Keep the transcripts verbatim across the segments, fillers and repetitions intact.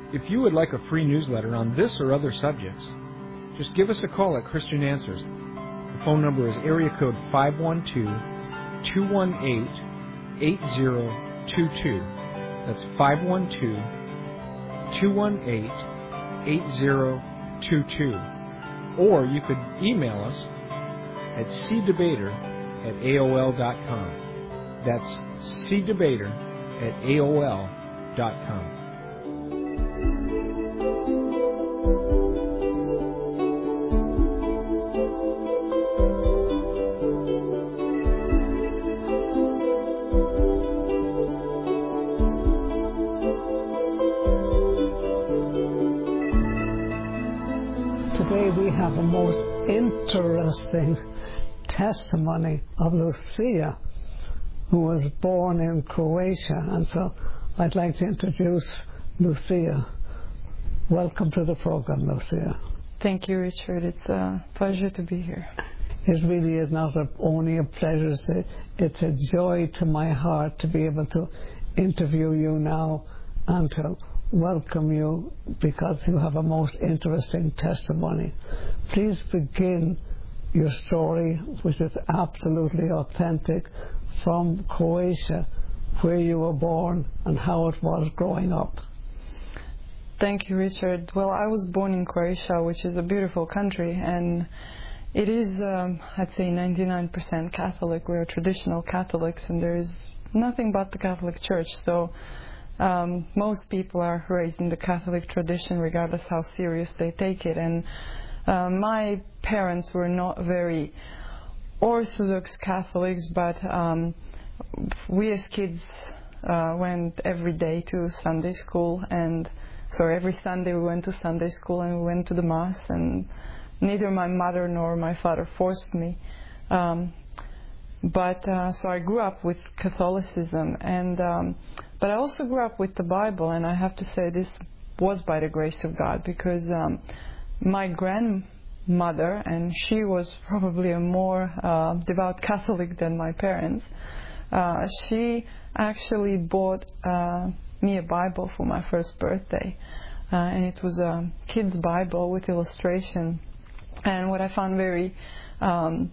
If you would like a free newsletter on this or other subjects, just give us a call at Christian Answers. The phone number is area code five one two, two one eight, eight zero two two. That's five one two, two one eight, eight zero two two. Or you could email us at c debater at A O L dot com. That's cdebater at A O L dot com. Today we have a most interesting testimony of Lucia, who was born in Croatia, and so I'd like to introduce Lucia. Welcome to the program, Lucia. Thank you, Richard. It's a pleasure to be here. It really is not a, only a pleasure, it's a, it's a joy to my heart to be able to interview you now and to welcome you because you have a most interesting testimony. Please begin your story, which is absolutely authentic, from Croatia, where you were born and how it was growing up. Thank you, Richard. Well, I was born in Croatia, which is a beautiful country, and it is, um, I'd say, ninety-nine percent Catholic. We're traditional Catholics, and there is nothing but the Catholic Church. So um, most people are raised in the Catholic tradition, regardless how serious they take it. And uh, my parents were not very Orthodox Catholics, but um, we as kids uh, went every day to Sunday school, and so every Sunday we went to Sunday school and we went to the Mass, and neither my mother nor my father forced me. Um, but uh, so I grew up with Catholicism, and um, but I also grew up with the Bible, and I have to say this was by the grace of God, because um, my grandmother, and she was probably a more uh, devout Catholic than my parents, uh, she actually bought uh, me a Bible for my first birthday, uh, and it was a kid's Bible with illustration. And what I found very um,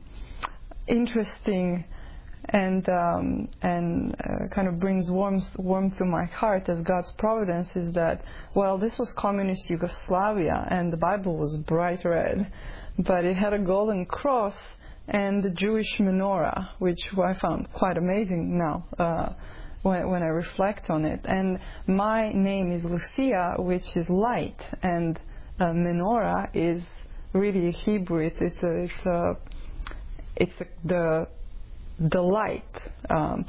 interesting and um, and uh, kind of brings warmth warmth to my heart as God's providence is that, well, this was communist Yugoslavia, and the Bible was bright red, but it had a golden cross and the Jewish menorah, which I found quite amazing now uh, when, when I reflect on it. And my name is Lucia, which is light, and uh, menorah is really Hebrew. It's it's a, it's a, it's a, the the light. Um,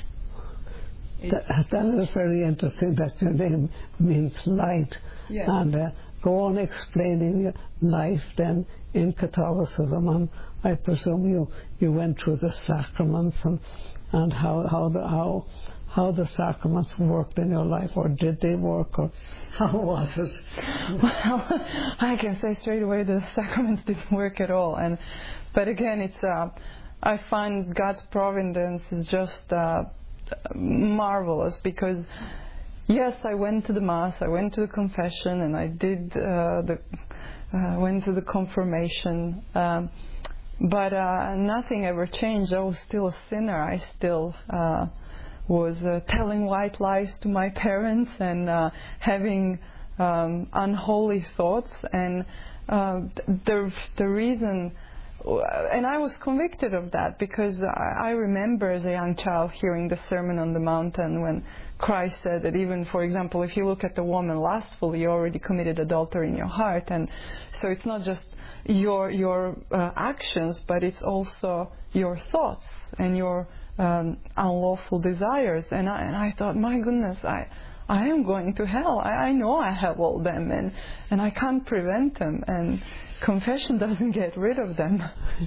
that, that is very interesting that your name means light. Yes. And uh, go on explaining your life then in Catholicism. And I presume you, you went through the sacraments and, and how how the, how how the sacraments worked in your life, or did they work, or how was it? Well, I can say straight away the sacraments didn't work at all. And but again, it's uh, I find God's providence is just uh, marvelous, because yes, I went to the Mass, I went to the confession, and I did uh, the uh, went to the confirmation, um, but uh, nothing ever changed. I was still a sinner. I still uh, was uh, telling white lies to my parents and uh, having um, unholy thoughts. And uh, the the reason, and I was convicted of that, because I, I remember as a young child hearing the Sermon on the Mountain when Christ said that even, for example, if you look at the woman lustfully, you already committed adultery in your heart. And so it's not just your your uh, actions, but it's also your thoughts and your um, unlawful desires. And I, and I thought, my goodness, I I am going to hell. I, I know I have all them, and and I can't prevent them. And confession doesn't get rid of them.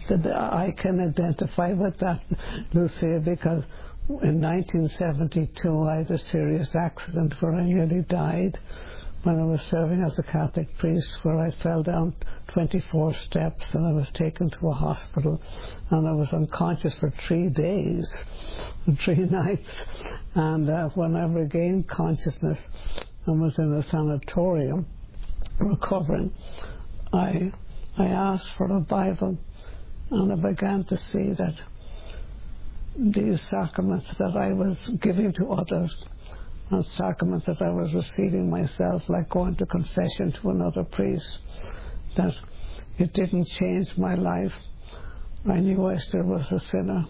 I can identify with that, Lucia, because in nineteen seventy-two I had a serious accident where I nearly died, when I was serving as a Catholic priest, where I fell down twenty-four steps and I was taken to a hospital, and I was unconscious for three days, three nights. And uh, when I regained consciousness and was in a sanatorium recovering, I I asked for a Bible, and I began to see that these sacraments that I was giving to others and sacraments that I was receiving myself, like going to confession to another priest, that it didn't change my life. I knew I still was a sinner,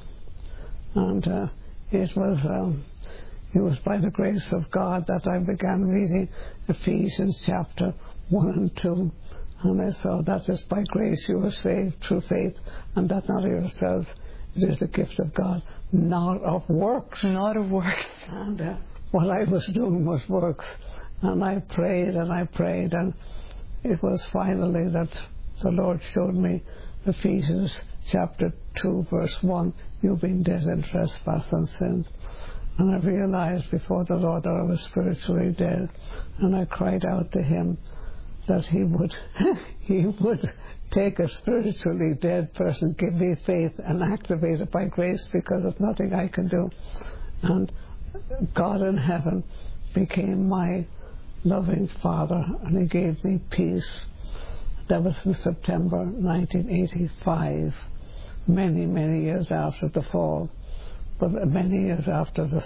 and uh, it was um, it was by the grace of God that I began reading Ephesians chapter one and two, and I saw that is by grace you are saved through faith, and that not of yourselves, it is the gift of God, not of works. Not of works. And uh, what I was doing was works, and I prayed and I prayed, and it was finally that the Lord showed me Ephesians chapter two verse one, you've been dead in trespass and sins. And I realized before the Lord that I was spiritually dead, and I cried out to Him that He would He would take a spiritually dead person, give me faith and activate it by grace, because of nothing I can do. And God in heaven became my loving Father, and He gave me peace. That was in September nineteen eighty-five, many, many years after the fall, but many years after the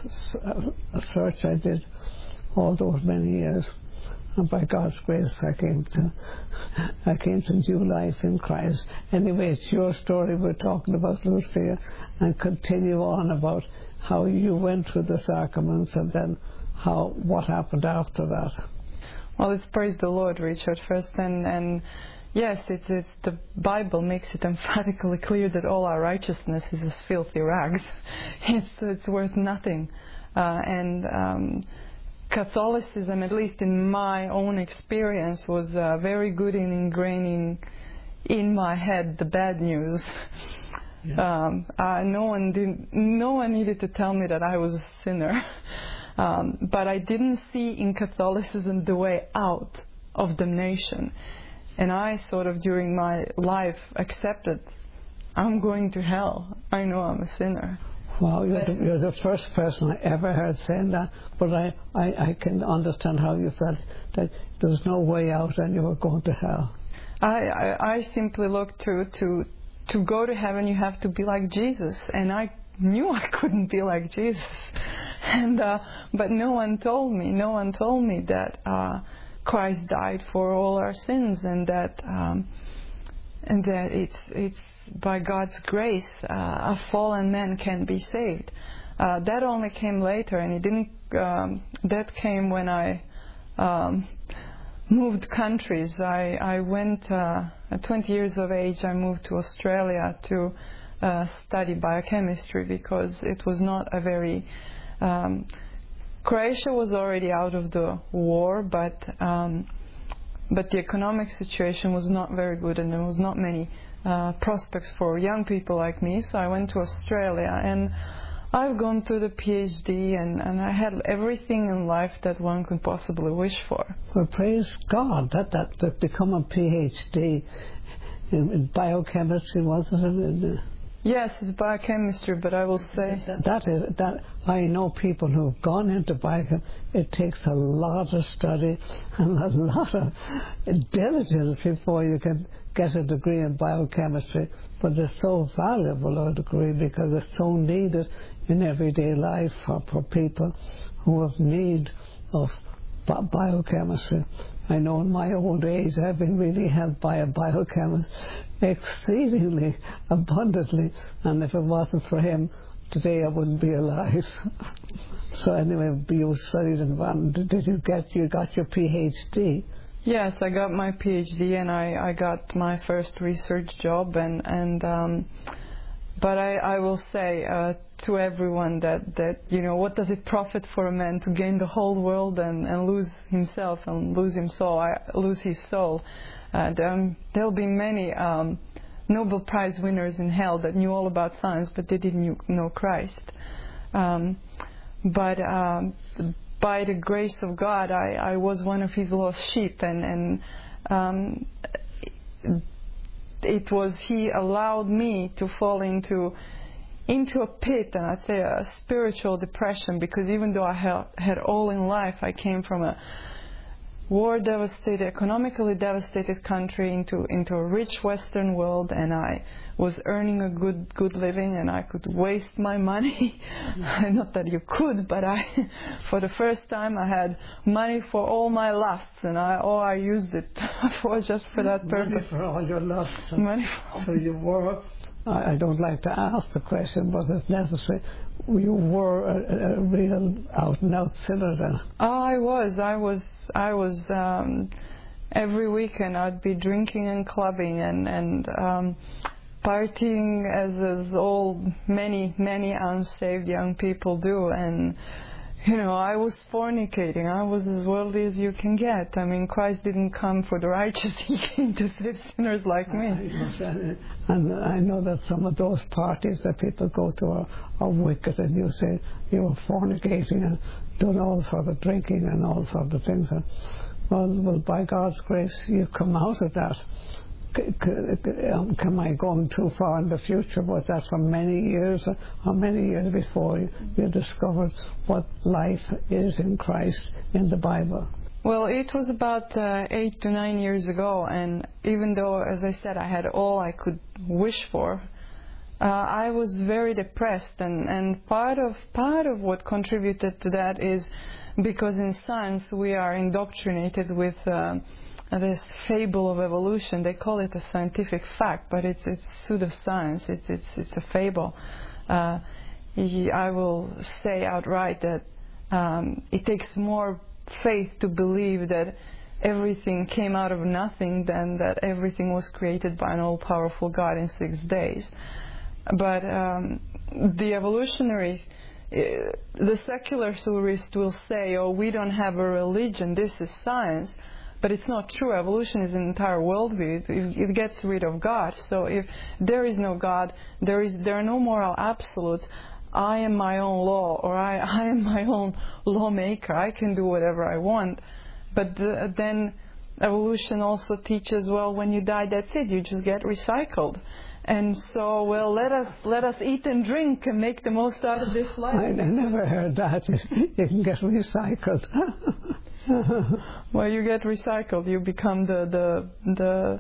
search I did, all those many years. And by God's grace, I came to I came to new life in Christ. Anyway, it's your story we're talking about, Lucia, and continue on about how you went through the sacraments and then how what happened after that. Well, it's praise the Lord, Richard, first, and and yes, it's it's the Bible makes it emphatically clear that all our righteousness is as filthy rags. It's it's worth nothing, uh, and. Um, Catholicism, at least in my own experience, was uh, very good in ingraining in my head the bad news. Yeah. Um, uh, no one did, no one needed to tell me that I was a sinner, um, but I didn't see in Catholicism the way out of damnation, and I sort of during my life accepted, I'm going to hell. I know I'm a sinner. Wow, you're the, you're the first person I ever heard saying that, but I, I, I can understand how you felt, that there's no way out and you were going to hell. I, I, I simply looked to, to, to go to heaven, you have to be like Jesus, and I knew I couldn't be like Jesus. and uh, But no one told me, no one told me that uh, Christ died for all our sins, and that, um, and that it's, it's by God's grace, uh, a fallen man can be saved. Uh, that only came later, and it didn't. Um, that came when I um, moved countries. I, I went uh, at twenty years of age. I moved to Australia to uh, study biochemistry, because it was not a very. Um, Croatia was already out of the war, but um, but the economic situation was not very good, and there was not many Uh, prospects for young people like me, so I went to Australia, and I've gone through the PhD, and, and I had everything in life that one could possibly wish for. Well, praise God, that that, that become a PhD in, in biochemistry, wasn't it? Yes, it's biochemistry, but I will say that, that is that I know people who have gone into biochemistry. It takes a lot of study and a lot of diligence before you can get a degree in biochemistry, but it's so valuable a degree because it's so needed in everyday life for, for people who have need of bi- biochemistry. I know in my old age I've been really helped by a biochemist exceedingly abundantly, and if it wasn't for him, today I wouldn't be alive. So anyway, you studied in Van. Did you get you got your PhD? Yes, I got my PhD, and I, I got my first research job, and and um, but I, I will say uh, to everyone that, that you know, what does it profit for a man to gain the whole world and, and lose himself and lose him soul, I, lose his soul? And um, there'll be many um, Nobel Prize winners in hell that knew all about science, but they didn't know Christ. Um, but um, by the grace of God, I, I was one of His lost sheep, and, and um, it was He allowed me to fall into into a pit, and I'd say a spiritual depression, because even though I had, had all in life, I came from a war-devastated, economically devastated country into into a rich Western world, and I was earning a good good living, and I could waste my money. Not that you could, but I, for the first time, I had money for all my lusts, and I oh I used it for just for that purpose. Money for all your lusts. Money. So you were. I don't like to ask the question, but it's necessary. You were a, a real out-and-out sinner then. I was. I was. I was. Um, every weekend I'd be drinking and clubbing and and um, partying as as all many many unsaved young people do. And you know, I was fornicating. I was as worldly as you can get. I mean, Christ didn't come for the righteous. He came to save sinners like me. And I know that some of those parties that people go to are, are wicked, and you say you were fornicating and doing all sorts of drinking and all sorts of things. And, well, well, by God's grace, you've come out of that. Am I going too far in the future? Was that for many years, or many years before you, you discovered what life is in Christ in the Bible? Well, it was about uh, eight to nine years ago, and even though, as I said, I had all I could wish for, uh, I was very depressed, and, and part of part of what contributed to that is because in science we are indoctrinated with Uh, this fable of evolution. They call it a scientific fact, but it's it's pseudoscience. It's it's it's a fable. Uh, I will say outright that um, it takes more faith to believe that everything came out of nothing than that everything was created by an all-powerful God in six days. But um, the evolutionary, uh, the secular theorist will say, "Oh, we don't have a religion. This is science." But it's not true. Evolution is an entire worldview. It, it gets rid of God. So if there is no God, there is there are no moral absolutes. I am my own law, or I, I am my own lawmaker. I can do whatever I want. But the, then evolution also teaches, well, when you die, that's it. You just get recycled. And so, well, let us let us eat and drink and make the most out of this life. I, I never heard that. You can get recycled. Well, you get recycled. You become the the the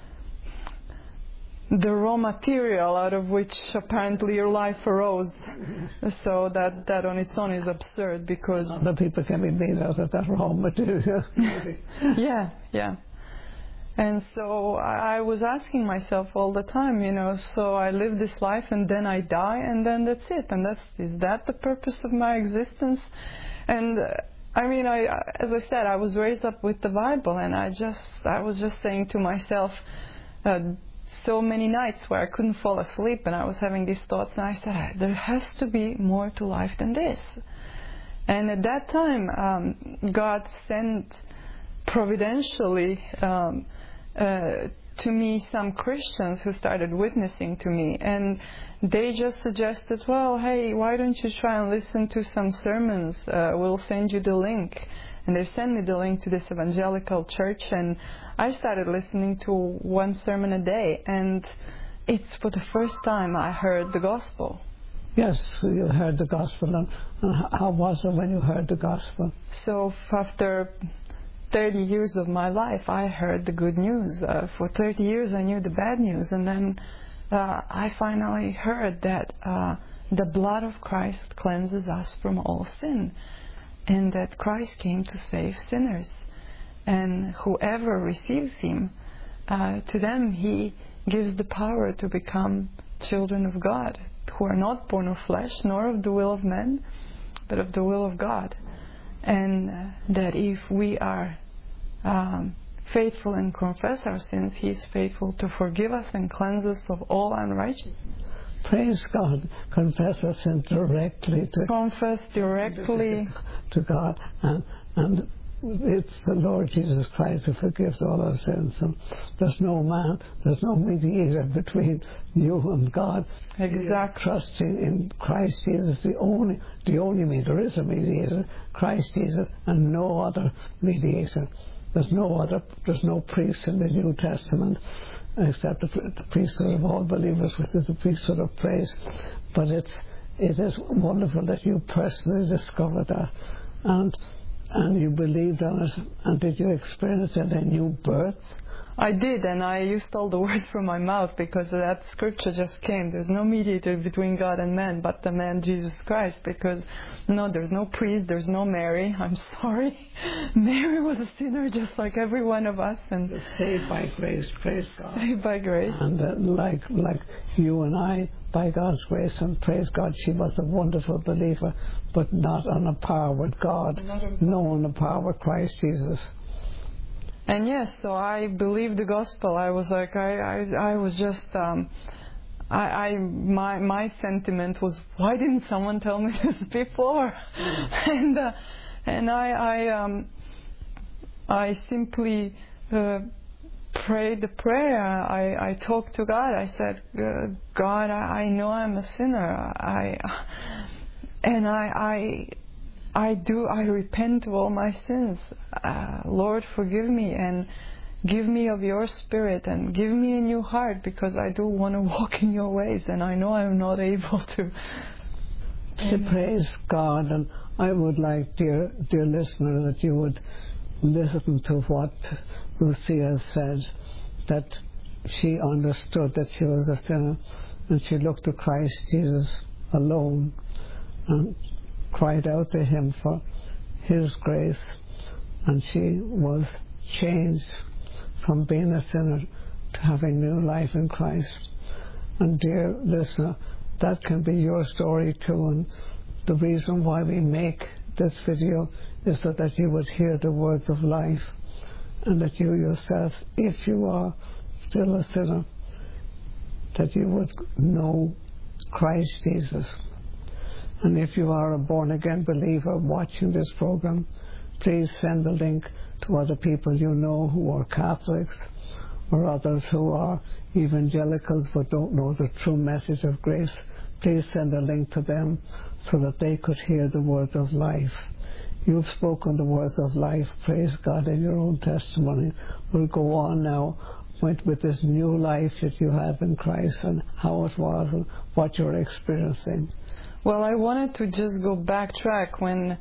the raw material out of which apparently your life arose. So that that on its own is absurd, because other people can be made out of that raw material. yeah, yeah. And so I, I was asking myself all the time, you know, so I live this life and then I die and then that's it. And that's is that the purpose of my existence? And uh, I mean, I, as I said, I was raised up with the Bible, and I just, I was just saying to myself, uh, so many nights where I couldn't fall asleep, and I was having these thoughts, and I said, there has to be more to life than this. And at that time, um, God sent providentially um, uh, to me some Christians who started witnessing to me, and they just suggested, well, hey, why don't you try and listen to some sermons? Uh, we'll send you the link. And they sent me the link to this evangelical church, and I started listening to one sermon a day, and it's for the first time I heard the gospel. Yes, you heard the gospel. And how was it when you heard the gospel? So after thirty years of my life, I heard the good news. Uh, for thirty years, I knew the bad news, and then uh, I finally heard that uh, the blood of Christ cleanses us from all sin, and that Christ came to save sinners, and whoever receives Him, uh, to them He gives the power to become children of God, who are not born of flesh, nor of the will of men, but of the will of God. And uh, that if we are um, faithful and confess our sins, He is faithful to forgive us and cleanse us of all unrighteousness. Praise God. Confess our sins directly to Confess directly to God, and and it's the Lord Jesus Christ who forgives all our sins. So there's no man, there's no mediator between you and God. Exactly. Trusting in Christ Jesus, the only, the only mediator. There is a mediator, Christ Jesus, and no other mediator. There's no other, there's no priest in the New Testament except the, the priesthood of all believers, which is the priesthood of praise. But it's, it is wonderful that you personally discovered that, and and you believed on it. And did you experience a new birth? I did, and I used all the words from my mouth because that scripture just came. There's no mediator between God and man but the man Jesus Christ, because no, there's no priest, there's no Mary. I'm sorry. Mary was a sinner just like every one of us. And saved by grace, praise God. Saved by grace. And uh, like, like you and I, by God's grace, and praise God, she was a wonderful believer, but not on a par with God, no on a par with Christ Jesus. And yes, so I believed the gospel. I was like, I, I, I was just, um, I, I, my, my sentiment was, why didn't someone tell me this before? and, uh, and I, I, um, I simply uh, prayed the prayer. I, I talked to God. I said, God, I, I know I'm a sinner. I, and I, I. I do, I repent of all my sins. Uh, Lord, forgive me and give me of your spirit and give me a new heart, because I do want to walk in your ways, and I know I'm not able to. To praise God. And I would like, dear, dear listener, that you would listen to what Lucia said, that she understood that she was a sinner, and she looked to Christ Jesus alone and cried out to him for his grace, and she was changed from being a sinner to having new life in Christ. And dear listener, that can be your story too, and the reason why we make this video is so that you would hear the words of life, and that you yourself, if you are still a sinner, that you would know Christ Jesus. And if you are a born-again believer watching this program, please send the link to other people you know who are Catholics, or others who are evangelicals but don't know the true message of grace. Please send a link to them so that they could hear the words of life. You've spoken the words of life, praise God, in your own testimony. We'll go on now with, with this new life that you have in Christ, and how it was and what you're experiencing. Well, I wanted to just go backtrack when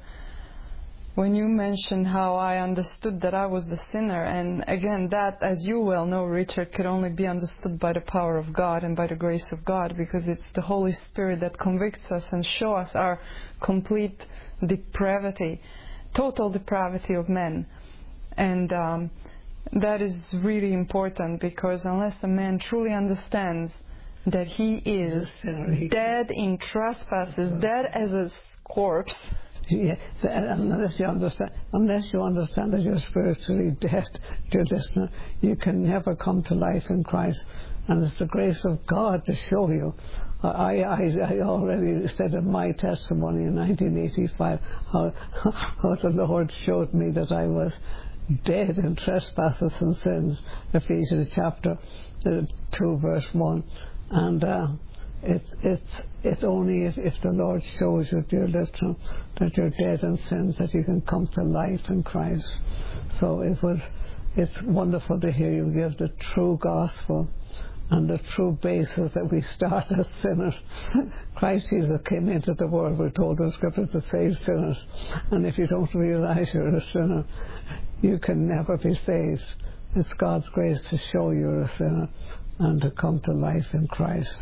when you mentioned how I understood that I was the sinner. And again, that, as you well know, Richard, could only be understood by the power of God and by the grace of God, because it's the Holy Spirit that convicts us and shows us our complete depravity, total depravity of men. And um, that is really important, because unless a man truly understands that he is dead in trespasses, dead as a corpse. Yeah, unless you understand, unless you understand that you're spiritually dead, dear listener, you can never come to life in Christ. And it's the grace of God to show you. I, I, I already said in my testimony in nineteen eighty-five how, how the Lord showed me that I was dead in trespasses and sins. Ephesians chapter two, verse one. And uh, it's it's it's only if, if the Lord shows you, dear listener, that you're dead in sins, that you can come to life in Christ. So it was it's wonderful to hear you give the true gospel and the true basis that we start as sinners. Christ Jesus came into the world, we're told in Scripture, to save sinners. And if you don't realize you're a sinner, you can never be saved. It's God's grace to show you're a sinner and to come to life in Christ.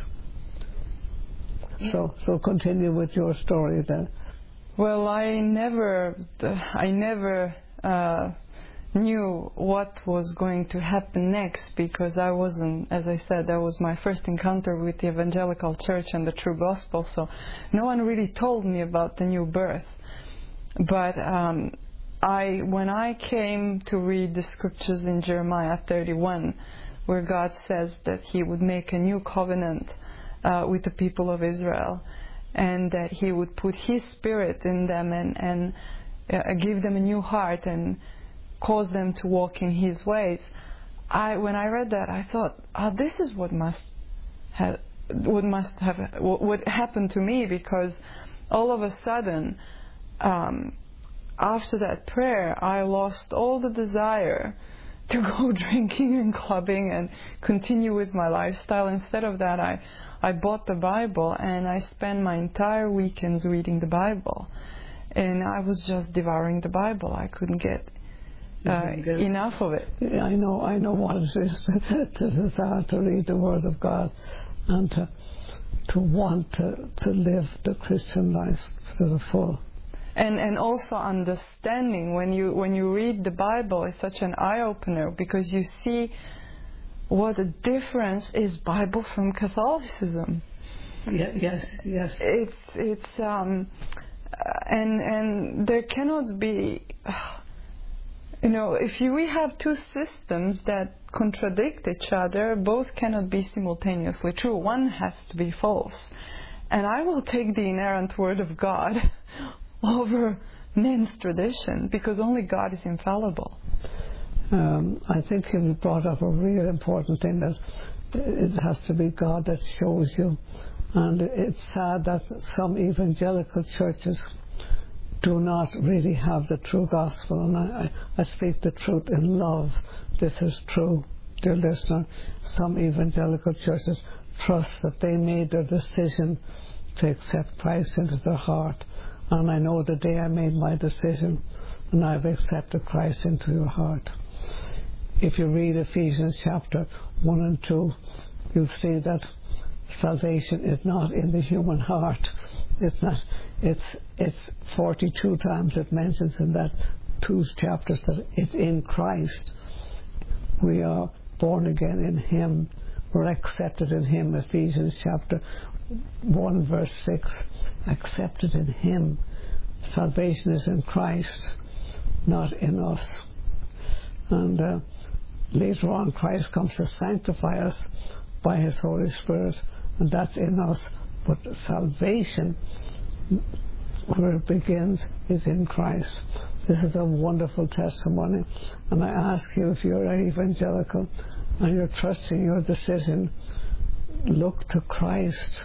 So, so continue with your story then. Well, I never, I never uh, knew what was going to happen next, because I wasn't, as I said, that was my first encounter with the evangelical church and the true gospel. So, no one really told me about the new birth. But um, I, when I came to read the scriptures in Jeremiah thirty-one, where God says that He would make a new covenant uh, with the people of Israel, and that He would put His Spirit in them, and, and uh, give them a new heart and cause them to walk in His ways. I, when I read that, I thought, oh, this is what must have, what must have, what, what happened to me, because all of a sudden, um, after that prayer, I lost all the desire to go drinking and clubbing and continue with my lifestyle. Instead of that, I, I bought the Bible and I spent my entire weekends reading the Bible. And I was just devouring the Bible. I couldn't get uh, enough of it. I know, I know what it is to, to desire to read the Word of God and to, to want to, to live the Christian life to the full. And and also understanding, when you when you read the Bible, it's such an eye-opener, because you see what a difference is Bible from Catholicism. Yeah, yes, yes. It's it's um, and and there cannot be, you know, if you, we have two systems that contradict each other, both cannot be simultaneously true. One has to be false, and I will take the inerrant Word of God over men's tradition, because only God is infallible. Um, I think you brought up a really important thing, that it has to be God that shows you. And it's sad that some evangelical churches do not really have the true gospel. And I, I speak the truth in love. This is true, dear listener. Some evangelical churches trust that they made their decision to accept Christ into their heart. And I know the day I made my decision, and I've accepted Christ into your heart. If you read Ephesians chapter one and two, you'll see that salvation is not in the human heart. It's not. It's it's forty-two times it mentions in that two chapters that it's in Christ. We are born again in Him. We're accepted in Him. Ephesians chapter one verse six. Accepted in Him. Salvation is in Christ, not in us. And uh, later on, Christ comes to sanctify us by His Holy Spirit, and that's in us. But salvation, where it begins, is in Christ. This is a wonderful testimony, and I ask you, if you're an evangelical and you're trusting your decision, look to Christ.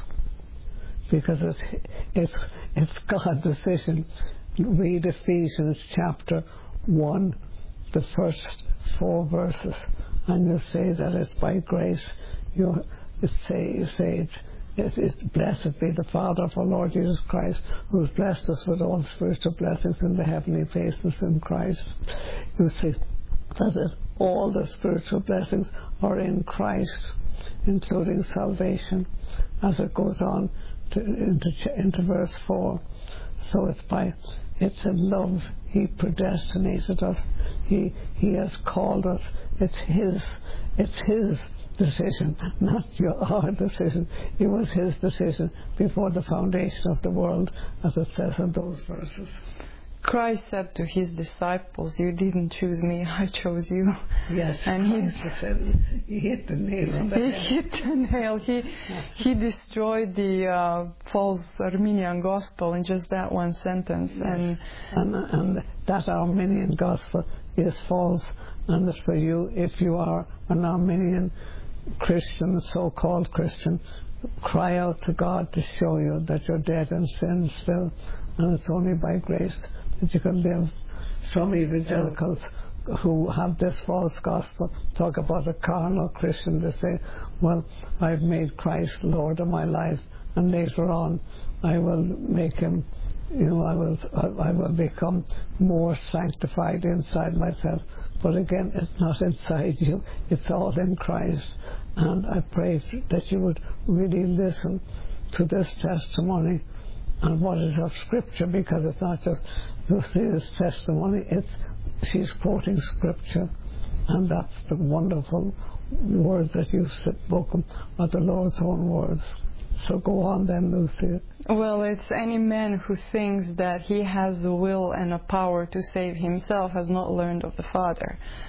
Because it's, it's, it's God's decision. Read Ephesians chapter one, the first four verses, and you say that it's by grace. You say, you say it's, it's, it's blessed be the Father of our Lord Jesus Christ, who has blessed us with all spiritual blessings in the heavenly places in Christ. You say that all the spiritual blessings are in Christ, including salvation, as it goes on To, into, into verse four. So it's by it's in love He predestinated us. He He has called us. It's His it's His decision, not your our decision. It was His decision before the foundation of the world, as it says in those verses. Christ said to His disciples, "You didn't choose me, I chose you." Yes, and he said, he hit the nail on the he head. hit the nail. He he destroyed the uh, false Arminian gospel in just that one sentence. Yes. And, and and that Arminian gospel is false, and it's for you. If you are an Arminian Christian, so-called Christian, cry out to God to show you that you're dead in sin still, and it's only by grace that you can live. Some evangelicals who have this false gospel talk about a carnal Christian. They say, well, I've made Christ Lord of my life, and later on I will make Him, you know, I will I will become more sanctified inside myself. But again, it's not inside you, it's all in Christ. And I pray that you would really listen to this testimony and what is of Scripture, because it's not just, you'll see this testimony, it's, she's quoting Scripture, and that's the wonderful words that you've spoken are the Lord's own words. So go on then, Lucy. Well, it's any man who thinks that he has a will and a power to save himself has not learned of the Father.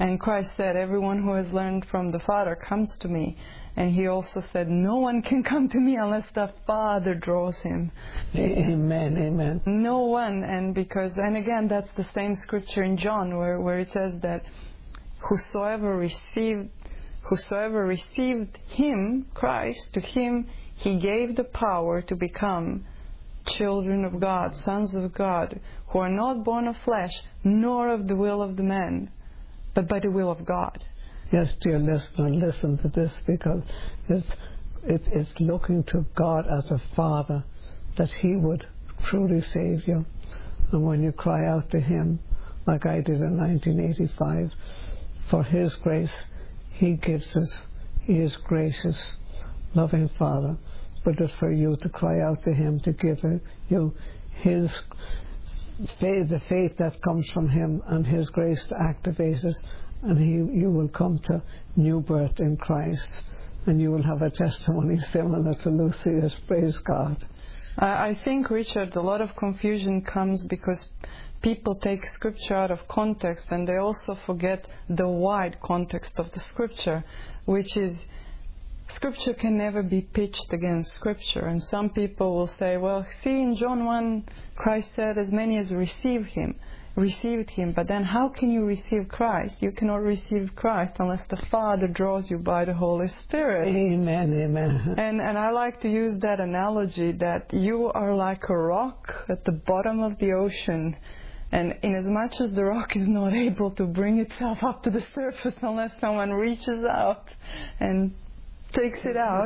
And Christ said, everyone who has learned from the Father comes to me. And he also said, no one can come to me unless the Father draws him. Amen, amen. No one. And because, and again, that's the same scripture in John where, where it says that whosoever received, whosoever received him, Christ, to him he gave the power to become children of God, sons of God, who are not born of flesh, nor of the will of the man, but by the will of God. Yes, dear listener, listen to this, because it's, it, it's looking to God as a Father, that he would truly save you. And when you cry out to him, like I did in nineteen eighty-five, for his grace, he gives it. He is gracious, loving Father. But it's for you to cry out to him, to give you his faith, the faith that comes from him, and his grace to activate it, and he, you will come to new birth in Christ, and you will have a testimony similar to Lucia's. Praise God. I think, Richard, a lot of confusion comes because people take scripture out of context, and they also forget the wide context of the scripture, which is Scripture can never be pitched against Scripture. And some people will say, well, see, in John one, Christ said, as many as receive him, received him. But then how can you receive Christ? You cannot receive Christ unless the Father draws you by the Holy Spirit. Amen, amen. And, and I like to use that analogy that you are like a rock at the bottom of the ocean. And inasmuch as the rock is not able to bring itself up to the surface unless someone reaches out and takes it out,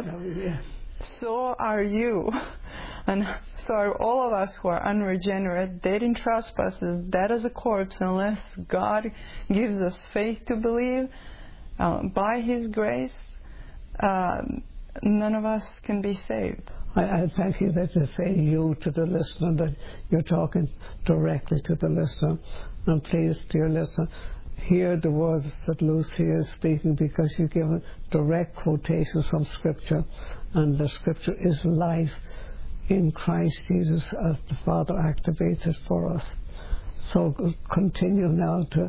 so are you. And so are all of us who are unregenerate, dead in trespasses, dead as a corpse, unless God gives us faith to believe. Uh, by his grace, uh, none of us can be saved. I, I thank you that you say you to the listener, that you're talking directly to the listener. And please, dear listener, hear the words that Lucia is speaking, because you give direct quotations from Scripture, and the Scripture is life in Christ Jesus as the Father activated for us. So continue now to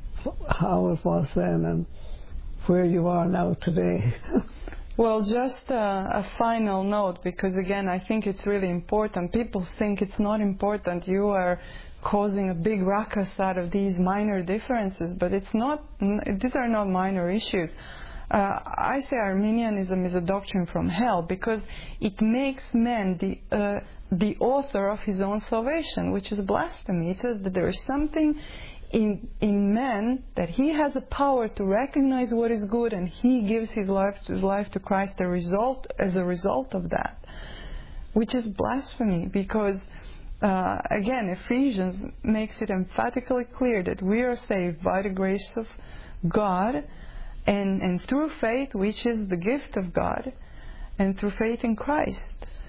how it was then and where you are now today. Well, just a, a final note, because again, I think it's really important. People think it's not important. You are causing a big ruckus out of these minor differences, but it's not. These are not minor issues. Uh, I say Arminianism is a doctrine from hell because it makes man the uh, the author of his own salvation, which is blasphemy. It says that there is something in in man that he has a power to recognize what is good, and he gives his life his life to Christ. The result as a result of that, which is blasphemy, because. Uh, again, Ephesians makes it emphatically clear that we are saved by the grace of God and, and through faith, which is the gift of God, and through faith in Christ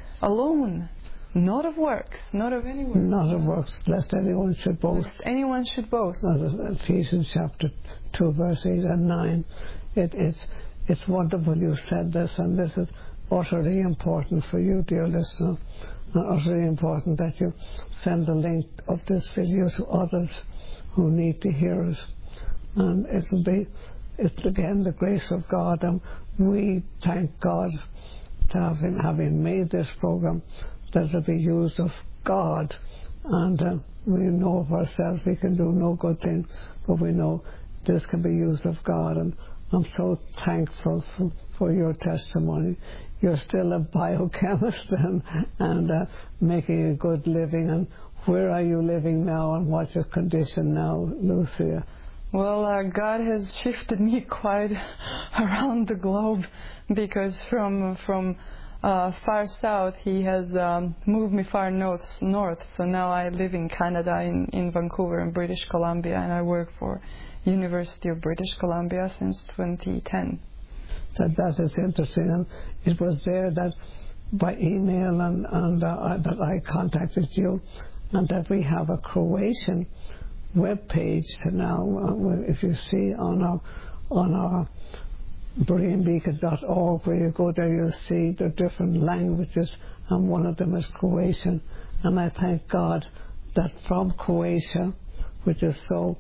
alone, not of works, not of any works. Not of works, lest anyone should boast. Lest anyone should boast. Ephesians chapter two, verse eight and nine. It, it's, it's wonderful you said this, and this is utterly important for you, dear listener. And utterly important that you send the link of this video to others who need to hear it. And it'll be, it's again the grace of God, and we thank God to having, having made this program, that it'll be used of God. And uh, we know of ourselves we can do no good thing, but we know this can be used of God. And I'm so thankful for, for your testimony. You're still a biochemist and, and uh, making a good living. And where are you living now, and what's your condition now, Lucia? Well, uh, God has shifted me quite around the globe, because from from uh, far south He has um, moved me far north. North. So now I live in Canada, in, in Vancouver, in British Columbia, and I work for University of British Columbia since twenty ten. That that is interesting, and it was there that by email and, and uh, I, that I contacted you, and that we have a Croatian web page now. Uh, if you see on our on our berean beacon dot org, where you go there, you'll see the different languages, and one of them is Croatian. And I thank God that from Croatia, which is so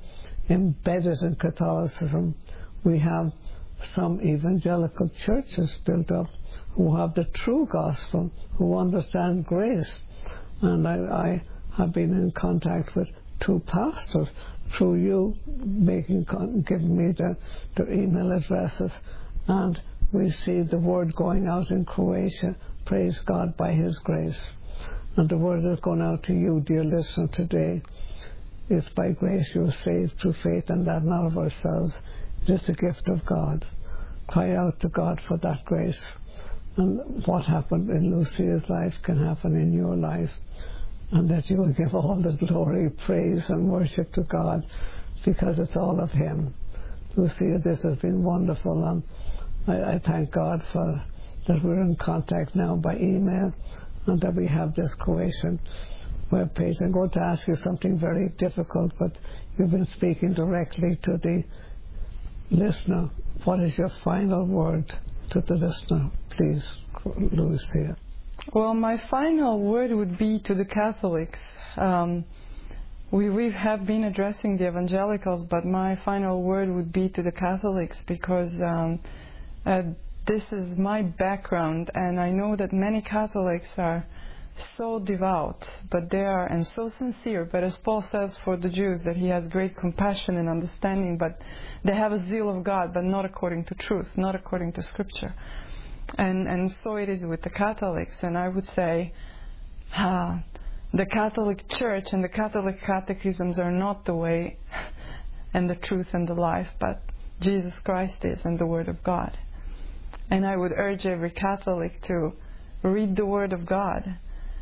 embedded in Catholicism. We have some evangelical churches built up who have the true gospel, who understand grace. And I, I have been in contact with two pastors through you, making giving me the, their email addresses, and we see the word going out in Croatia. Praise God by His grace. And the word is going out to you, dear listener, today. It's by grace you are saved through faith, and that not of ourselves. It is the gift of God. Cry out to God for that grace. And what happened in Lucia's life can happen in your life. And that you will give all the glory, praise and worship to God, because it's all of Him. Lucia, this has been wonderful, and I, I thank God for that we're in contact now by email, and that we have this Croatian webpage. I'm going to ask you something very difficult, but you've been speaking directly to the listener. What is your final word to the listener, please, Lucia? Well, my final word would be to the Catholics. Um, we we have been addressing the evangelicals, but my final word would be to the Catholics, because um, uh, this is my background, and I know that many Catholics are so devout, but they are, and so sincere. But as Paul says for the Jews, that he has great compassion and understanding, but they have a zeal of God, but not according to truth, not according to Scripture. And and so it is with the Catholics. And I would say uh, the Catholic Church and the Catholic catechisms are not the way and the truth and the life, but Jesus Christ is, and the Word of God. And I would urge every Catholic to read the Word of God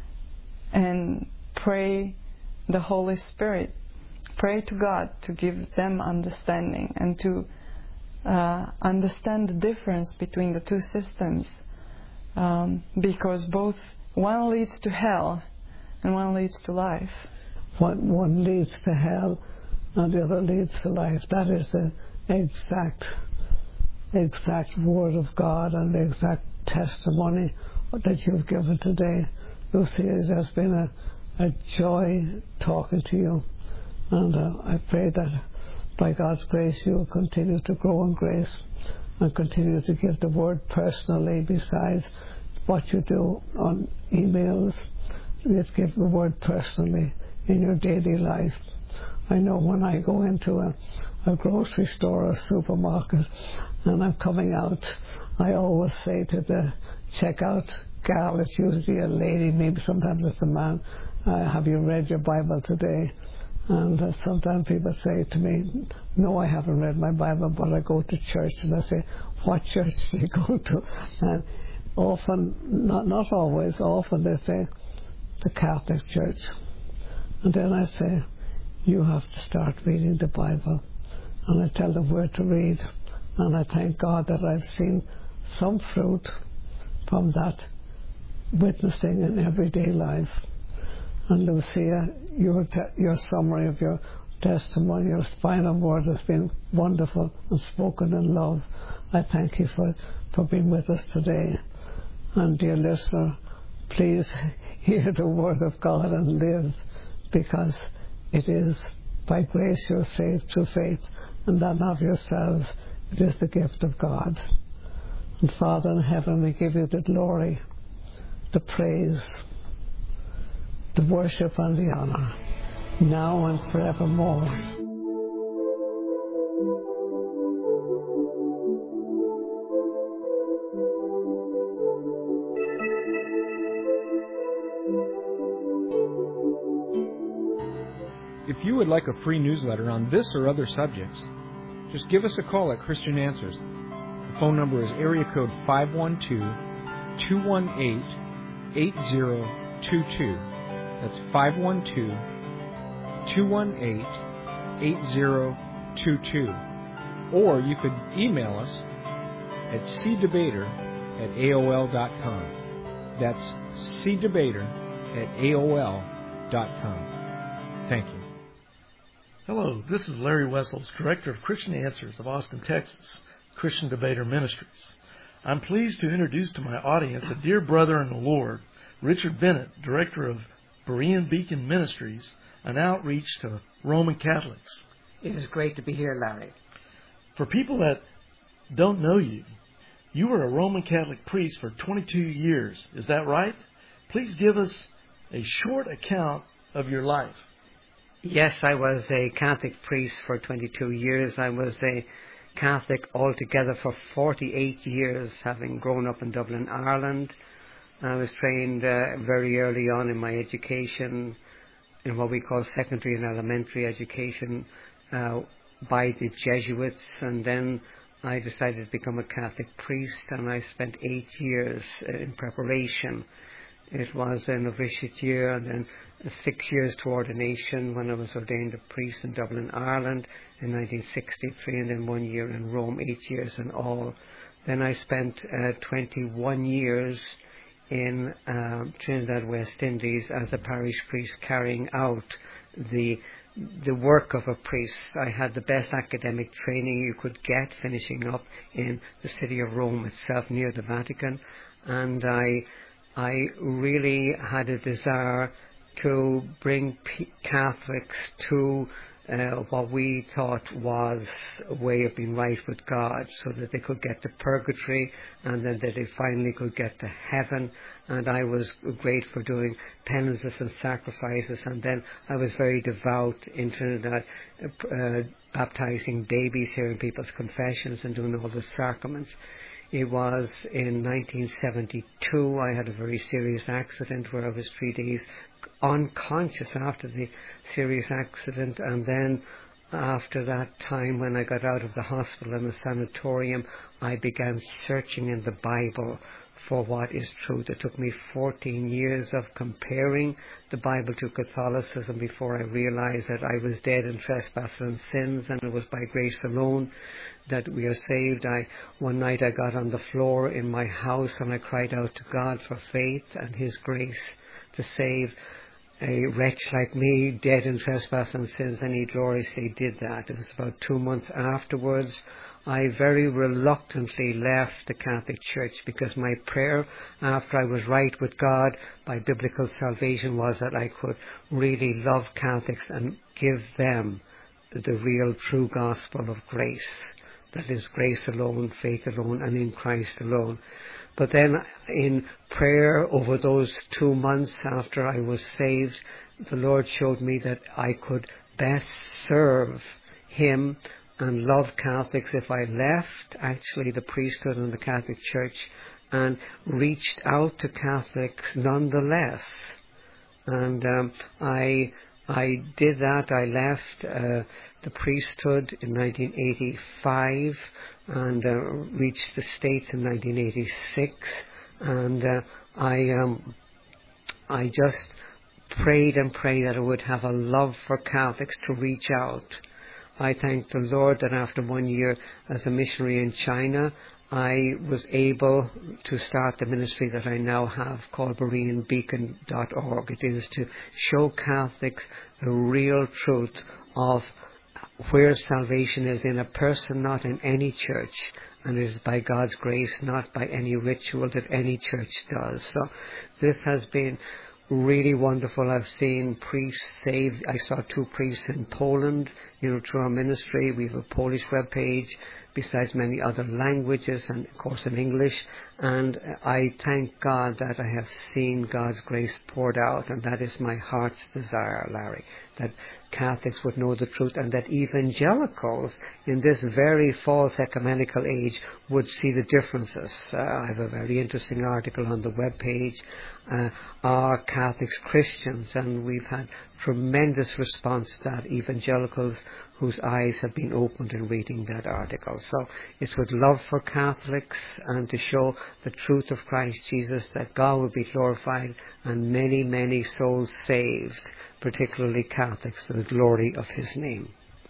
and pray the Holy Spirit. Pray to God to give them understanding, and to Uh, understand the difference between the two systems, um, because both, one leads to hell and one leads to life. One, one leads to hell and the other leads to life. That is the exact exact word of God and the exact testimony that you've given today. Lucia, it has been a, a joy talking to you, and uh, I pray that by God's grace, you will continue to grow in grace and continue to give the word personally, besides what you do on emails. Let's give the word personally in your daily life. I know when I go into a, a grocery store or a supermarket and I'm coming out, I always say to the checkout gal, it's usually a lady, maybe sometimes it's a man, uh, have you read your Bible today? And uh, sometimes people say to me, no, I haven't read my Bible, but I go to church. And I say, what church do you go to? And often, not not always, often they say, the Catholic Church. And then I say, you have to start reading the Bible. And I tell them where to read. And I thank God that I've seen some fruit from that witnessing in everyday life. And Lucia, your te- your summary of your testimony, your final word has been wonderful and spoken in love. I thank you for, for being with us today. And dear listener, please hear the word of God and live, because it is by grace you're saved through faith, and that not of yourselves. It is the gift of God. And Father in heaven, we give you the glory, the praise, the worship and the honor, now and forevermore. If you would like a free newsletter on this or other subjects, just give us a call at Christian Answers. The phone number is area code five one two, two one eight, eight zero two two. That's five one two, two one eight, eight zero two two. Or you could email us at c debater at A O L dot com. That's c debater at A O L dot com. Thank you. Hello, this is Larry Wessels, Director of Christian Answers of Austin, Texas, Christian Debater Ministries. I'm pleased to introduce to my audience a dear brother in the Lord, Richard Bennett, Director of Berean Beacon Ministries, an outreach to Roman Catholics It is great to be here, Larry. For people that don't know you, you were a Roman Catholic priest for twenty-two years. Is that right? Please give us a short account of your life. Yes, I was a Catholic priest for twenty-two years. I was a Catholic altogether for forty-eight years, having grown up in Dublin, Ireland. I was trained uh, very early on in my education, in what we call secondary and elementary education, uh, by the Jesuits, and then I decided to become a Catholic priest, and I spent eight years in preparation. It was a novitiate year, and then six years to ordination when I was ordained a priest in Dublin, Ireland in nineteen sixty-three, and then one year in Rome, eight years in all. Then I spent uh, twenty-one years in uh, Trinidad, West Indies as a parish priest, carrying out the the work of a priest. I had the best academic training you could get, finishing up in the city of Rome itself, near the Vatican, and I I really had a desire to bring P- Catholics to uh, what we thought was a way of being right with God, so that they could get to purgatory and then that they finally could get to heaven. And I was great for doing penances and sacrifices, and then I was very devout in Trinidad, uh, baptizing babies, hearing people's confessions and doing all the sacraments. It was in nineteen seventy-two I had a very serious accident where I was three days unconscious after the serious accident, and then after that time, when I got out of the hospital and the sanatorium, I began searching in the Bible for what is truth. It took me fourteen years of comparing the Bible to Catholicism before I realized that I was dead in trespasses and sins, and it was by grace alone that we are saved. I one night I got on the floor in my house and I cried out to God for faith and His grace to save a wretch like me, dead in trespass and sins, and He gloriously did that. It was about two months afterwards I very reluctantly left the Catholic Church, because my prayer after I was right with God by biblical salvation was that I could really love Catholics and give them the real true gospel of grace. That is, grace alone, faith alone, and in Christ alone. But then in prayer over those two months after I was saved, the Lord showed me that I could best serve Him and love Catholics if I left actually the priesthood and the Catholic Church and reached out to Catholics nonetheless. And um, I I did that. I left uh, the priesthood in nineteen eighty-five and uh, reached the States in nineteen eighty-six. And uh, I um, I just prayed and prayed that I would have a love for Catholics to reach out. I thank the Lord that after one year as a missionary in China, I was able to start the ministry that I now have called Berean Beacon dot org. It is to show Catholics the real truth of where salvation is in a person, not in any church. And it is by God's grace, not by any ritual that any church does. So this has been really wonderful. I've seen priests saved. I saw two priests in Poland, you know, through our ministry. We have a Polish web page, besides many other languages, and of course in English. And I thank God that I have seen God's grace poured out, and that is my heart's desire, Larry, that Catholics would know the truth, and that evangelicals in this very false ecumenical age would see the differences. Uh, I have a very interesting article on the web page. Uh, are Catholics Christians? And we've had tremendous response to that, evangelicals whose eyes have been opened in reading that article. So it's with love for Catholics and to show the truth of Christ Jesus, that God will be glorified and many, many souls saved, particularly Catholics, to the glory of His name.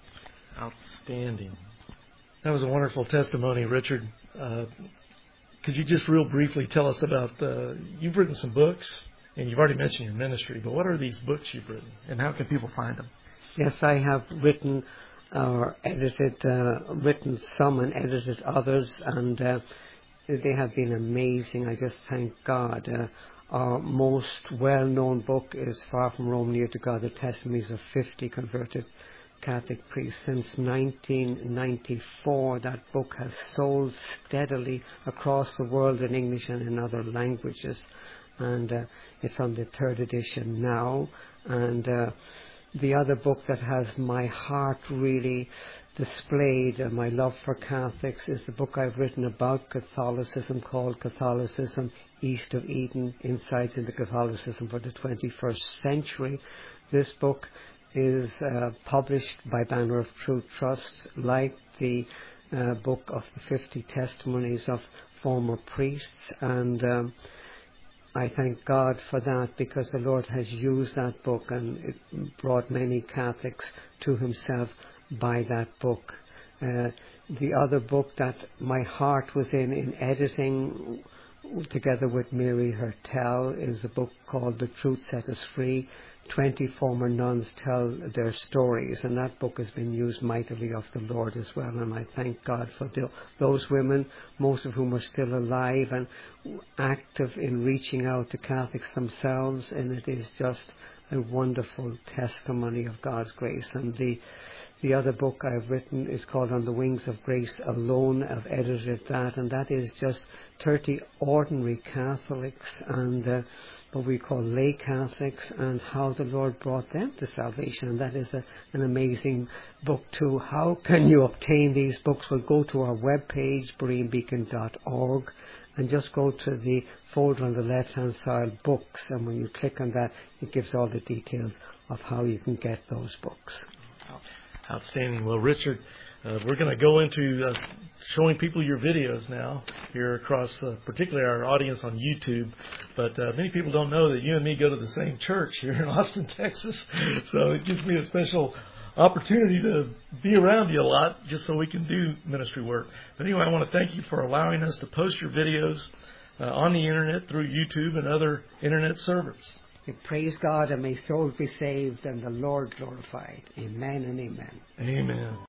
Outstanding. That was a wonderful testimony, Richard. Uh, could you just real briefly tell us about, uh, you've written some books, and you've already mentioned your ministry, but what are these books you've written, and how can people find them? Yes, I have written or edited, uh, written some and edited others, and uh, they have been amazing. I just thank God. Uh, our most well-known book is Far From Rome, Near to God, the Testimonies of fifty Converted Catholic priest. Since nineteen ninety-four, that book has sold steadily across the world in English and in other languages. And uh, it's on the third edition now. And uh, the other book that has my heart really displayed, and my love for Catholics, is the book I've written about Catholicism, called Catholicism East of Eden, Insights into Catholicism for the twenty-first Century. This book is uh, published by Banner of Truth Trust, like the uh, book of the fifty Testimonies of Former Priests, and um, I thank God for that, because the Lord has used that book and it brought many Catholics to Himself by that book. Uh, the other book that my heart was in, in editing, together with Mary Hertel, is a book called The Truth Set Us Free. Twenty former nuns tell their stories, and that book has been used mightily of the Lord as well, and I thank God for the, those women, most of whom are still alive and active in reaching out to Catholics themselves, and it is just a wonderful testimony of God's grace. And the the other book I've written is called On the Wings of Grace Alone. I've edited that, and that is just thirty ordinary Catholics and uh, what we call lay Catholics, and how the Lord brought them to salvation. And that is a, an amazing book too. How can you obtain these books? Well, go to our webpage, berean beacon dot org, and just go to the folder on the left-hand side, Books, and when you click on that, it gives all the details of how you can get those books. Outstanding. Well, Richard, uh, we're going to go into uh, showing people your videos now here across, uh, particularly our audience on YouTube. But uh, many people don't know that you and me go to the same church here in Austin, Texas. So it gives me a special opportunity to be around you a lot, just so we can do ministry work. But anyway, I want to thank you for allowing us to post your videos uh, on the internet through YouTube and other internet servers. We praise God, and may souls be saved and the Lord glorified. Amen and amen. Amen.